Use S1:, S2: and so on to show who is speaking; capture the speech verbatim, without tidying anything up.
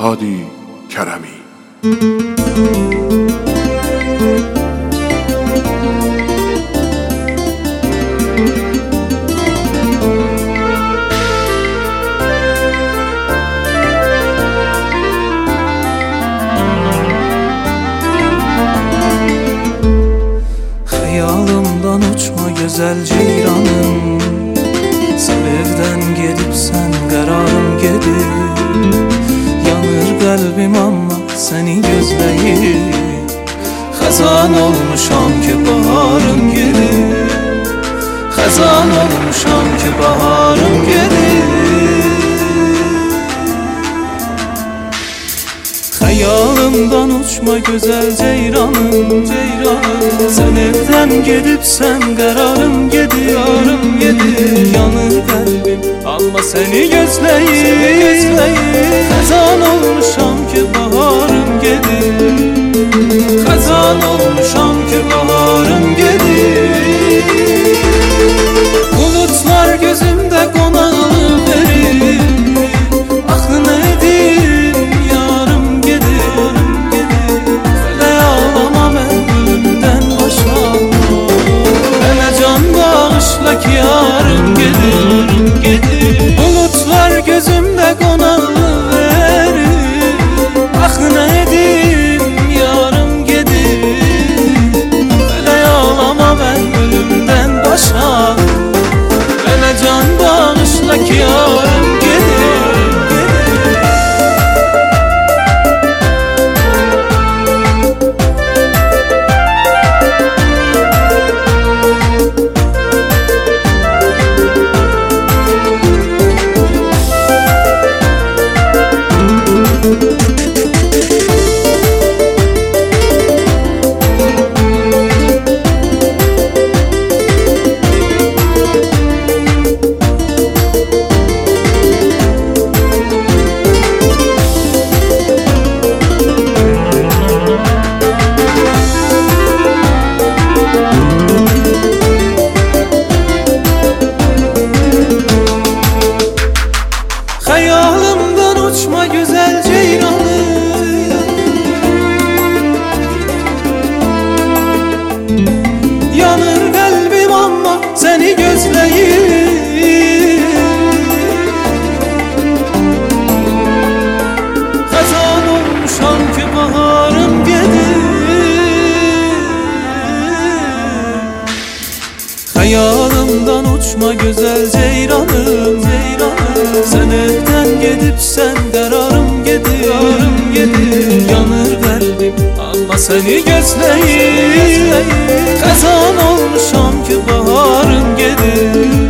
S1: Hadi Kərəmi.
S2: Xəyalımdan uçma gözəl ceyranım, sən evdən gedibsən qərarım gedib. Yanır qəlbim amma səni gözləyir, xəzan olmuşam ki baharım gedib. Xəzan olmuşam ki baharım gedib. Xəyalımdan uçma gözəl ceyranım, ceyranım, sən evdən gedibsən qərarım gedib, gedib. Yanır qəlbim amma səni gözləyir, xəzan olmuşam ki baharım gedib. Xəzan olmuşam ki baharım gedib. Bulutlar gözümdə qonaqlıq verir, axı nə edim yarım gedib. Fələk ağlama mən ölümdən başa, mənə can bağışla ki yarım gedib. Bulutlar gözümdə qonaqlıq verir, axı nə edim yarım gedib. Fələk ağlama mən ölümdən başa, mənə can bağışla ki yarım gedib. Xəyalımdan uçma gözəl ceyranım, yanır qəlbim amma səni gözləyir. Xəzan olmuşam ki baharım gedib. Xəyalımdan uçma gözəl ceyranım, sən evdən gedibsən qərarım gedib, gedib. Yanır qəlbim amma səni gözləyir, xəzan olmuşam ki baharım gedib.